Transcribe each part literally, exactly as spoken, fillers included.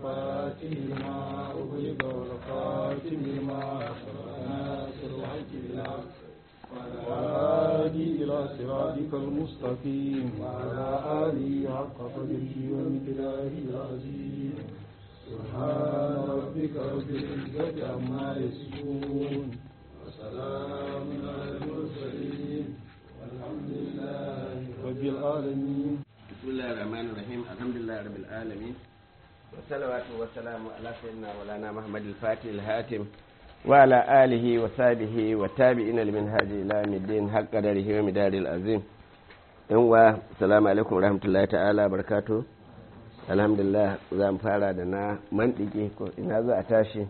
الفاتح لما أغلق والخاتم لما سبق ناصر الحق بالحق والهادي إلى صراطك المستقيم وعلى آله حق قدره ومقداره العظيم سبحان ربك رب العزة عما يصفون وسلام على المرسلين والحمد لله رب العالمين. بسم الله الرحمن الرحيم. الحمد لله رب العالمين والصلوات والسلام على سيدنا مولانا محمد الفاتح الهاتم وعلى آله وصحبه والتابعين لمنهاج إلى يوم الدين حق قدره ومقداره العظيم. السلام عليكم ورحمة الله تعالى وبركاته. alhamdulillah za mu fara da na mantiki ko ina za a tashi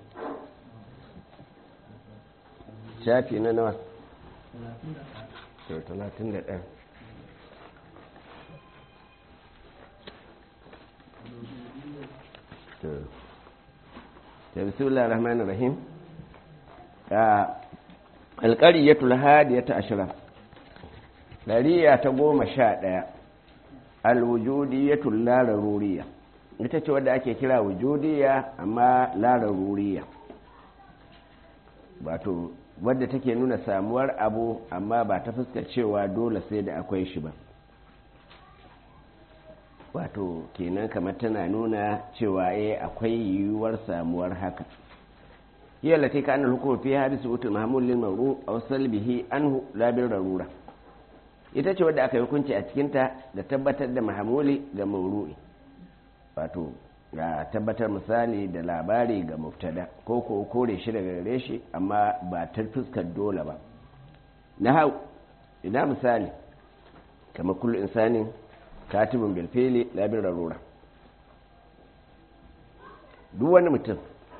shafi na nawa talatin da ɗaya. bismillahir rahmanir rahim. alqariyatul hadiyata ashra dariya ta goma sha ɗaya. alwujudiyatul la laruriyya ita ce wadda ake kira wujudiyya amma la laruriyya, wato wadda take nuna samuwar abu amma ba ta fuskar cewa dole sai da akwai shi ba, wato kenan kamar tana nuna cewa eh akwai yiwuwar samuwar haka. hiya lati kana hukumu fi hadisu utul mahmul lil mawru aw salbihi anhu la bil rarura, ita ce wadda aka yi hukunci a cikinta da tabbatar da mahamuli ga mauru'i, wato ga tabbatar misali da labari ga muftada ko ko kore shi daga gare shi amma ba ta fuskar dole ba. na hau ina misali kamar kullu insanin katibun bil fili la bil rarura, duk wani mutum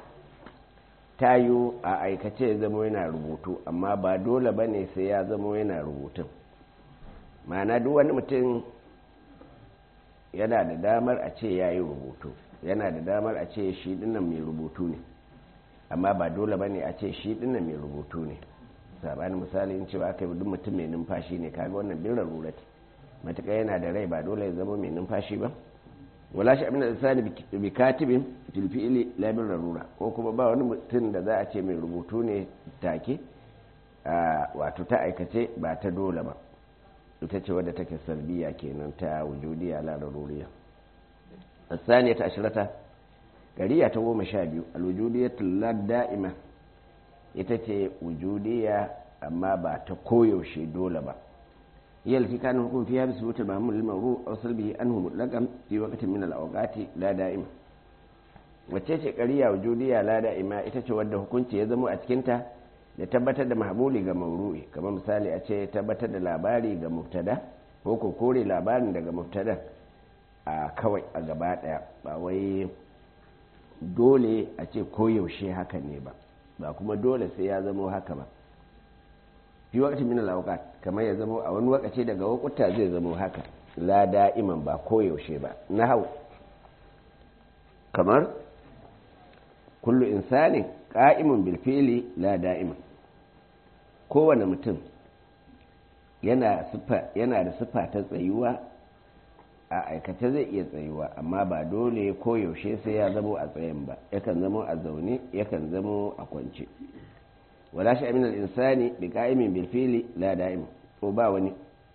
tayo a aikace ya zama yana rubutu amma ba dole bane sai ya zama yana rubutun. ma'ana duk wani mutum yana da damar a ce ya yi rubutu, yana da damar a ce shi dinnan mai rubutu ne amma ba dole ba ne a ce shi dinnan mai rubutu ne. sabanin misali in cewa aka yi duk mutum mai numfashi ne, kaga wannan bin rarurati matuƙa yana da rai ba dole ya zama mai numfashi ba. wala shi abin da sani bi katibin tilfi'ili la bin rarura, ko kuma ba wani mutum da za a ce mai rubutu ne take wato ta aikace ba ta dole ba. ita ce wadda take salbiya kenan ta wujudiya la daruriya. asaniya ta ashirata gariya ta goma sha biyu alwujudiyatul la da'ima, ita ce wujudiya amma ba ta koyaushe dole ba. hiya lati kana hukum fiha bi subuti mahmul lil mawru aw salbihi anhu mutlaqan fi waqtin min al awqati la da'ima. wacce ce gariya wujudiya la da'ima? ita ce wadda hukunci ya zama a cikin ta da tabbatar da mahmuli ga mauru'i, kamar misali a ce tabbatar da labari ga mubtada ko ko kore labarin daga mubtada a kawai a gaba daya, ba wai dole a ce koyaushe haka ne ba, ba kuma dole sai ya zama haka ba. fi waqtin min al-awqat, kamar ya zama a wani wakaci daga wakuta zai zama haka, la da'iman ba koyaushe ba. nahau kamar kullu insanin qa'imun bil fi'li la da'iman, kowane mutum yana yana da sifa ta tsayuwa a aikace zai iya tsayuwa amma ba dole koyaushe sai ya zamo a tsayin ba, yakan zamo a zaune yakan zamo a kwance. wala shi min al insani bi qa'imin bil fi'li la da'iman, ko ba wani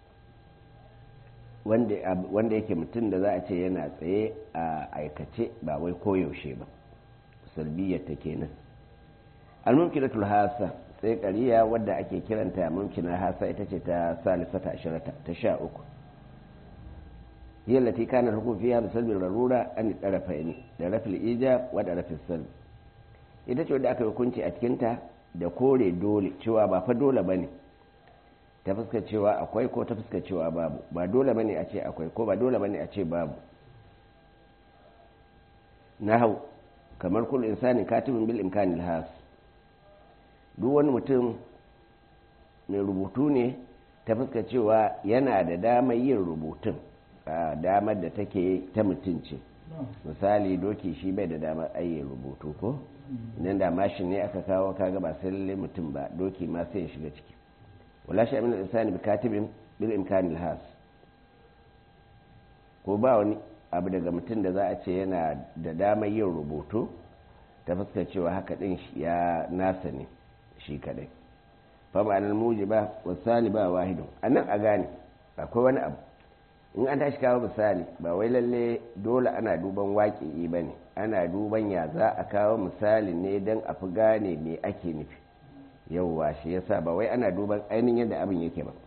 wanda wanda yake mutum da za a ce yana tsaye a aikace ba wai koyaushe ba, salbiyar ta kenan. al-mumkinatul hasa sai ƙariya wadda ake kiranta mumkina hasa ita ce ta salisata ashirata ta sha uku. hiya lati kana hukum fiha bi salbi rarura an tarafaini da rafil ija wa da rafil salb, ita ce wadda aka hukunci a cikin ta da kore dole cewa ba fa dole bane ta fuskar cewa akwai ko ta fuskar cewa babu, ba dole bane a ce akwai ko ba dole bane a ce babu. nahau kamar kullu insanin katibun bil imkanil has, duk wani mutum mai rubutu ne ta fuska cewa yana da damar yin rubutun, damar da take ta mutum ce. misali doki shi bai da damar ayyin rubutu ko nan da mashin ne aka kawo kaga ba sai lalle mutum ba, doki ma sai ya shiga ciki. wala shi amina insani bi katibin bil imkanil has, ko ba wani abu daga mutum da za a ce yana da damar yin rubutu ta fuskar cewa haka din ya nasa ne shi kadai fa ma'anar mujiba wasali ba wahidun anan a gane akwai wani abu in an tashi kawo misali ba wai lalle dole ana duban waƙi ba ne ana duban ya za a kawo misali ne don a fi gane me ake nufi yauwa shi yasa ba wai ana duban ainihin yadda abin yake ba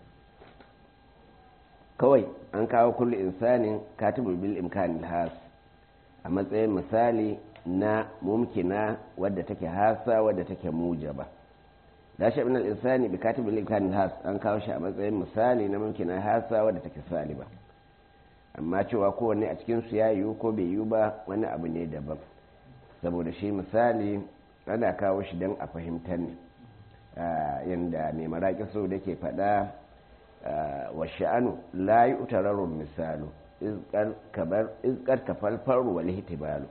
kawai an kawo kullu insanin katibul bil imkanil has a matsayin misali na mumkina wadda take hasa wadda take mujaba da shi ibn al-insani bi katibul imkanil has an kawo shi a matsayin misali na mumkina hasa wadda take saliba amma cewa kowanne a cikin su ya yiwu ko bai yiwu ba wani abu ne daban saboda shi misali ana kawo shi don a fahimtar ne yadda mai maraƙi so da ke faɗa wa sha'anu la yi utararun misalu izkar ka falfar wal hitibalu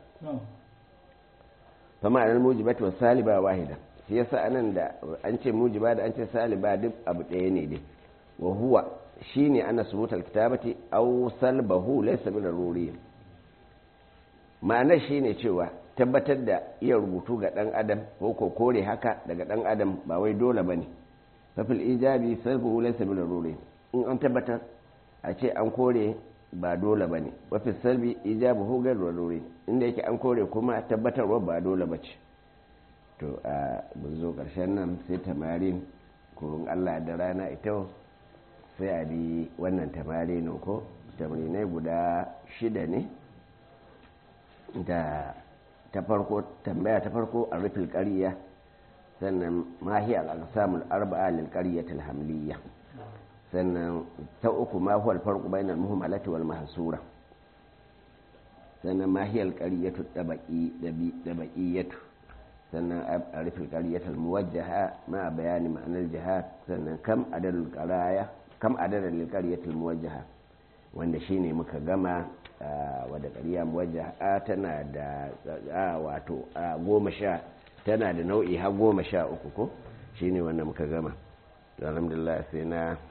fa ma'anar mujibat wa saliba wahida shi yasa anan da an ce mujiba da an ce saliba duk abu ɗaya ne dai wa huwa shine ana subutal kitabati aw salbahu laysa bil daruri ma'anar shine cewa tabbatar da iya rubutu ga dan adam ko ko kore haka daga dan adam ba wai dole bane fafil ijabi salbuhu laysa bil daruri in an tabbatar a ce an kore ba dole bane wafil salbi ijabuhu ghayr daruri inda yake an kore kuma tabbatarwa ba dole bace to a zo karshen nan sai tamarin kurun Allah da rana ita sai a bi wannan tamari ne ko tamarinai guda shida ne da ta farko tambaya ta farko a rufin ƙariya sannan mahi al'asamul arba'a lil ƙariyatul hamliya sannan ta uku ma huwa al-farqu bayna al-muhmalati wal mahsura sannan mahi al-qariyatu dabaqi dabaqiyatu sannan a rufin ƙariyatul muwajjaha ma bayani ma'anar jihad sannan kam adadul qaraya kam adadin lilƙariyatul muwajjaha wanda shine muka gama wadda ƙariya muwajjaha tana da wato goma sha tana da nau'i har goma sha uku ko shine wanda muka gama alhamdulillah sai na